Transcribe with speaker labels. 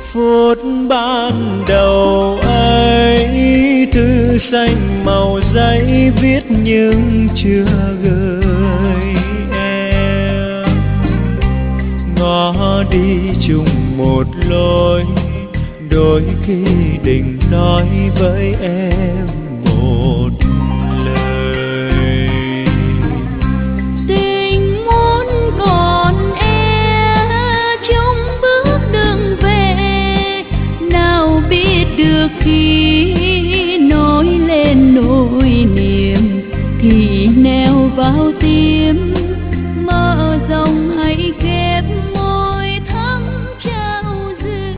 Speaker 1: phút ban đầu ấy, thư xanh màu giấy viết nhưng chưa gửi em. Ngó đi chung một lối, đôi khi định nói với em một lời.
Speaker 2: Tình muốn còn e trong bước đường về, nào biết được khi nổi lên nỗi niềm thì neo vào tim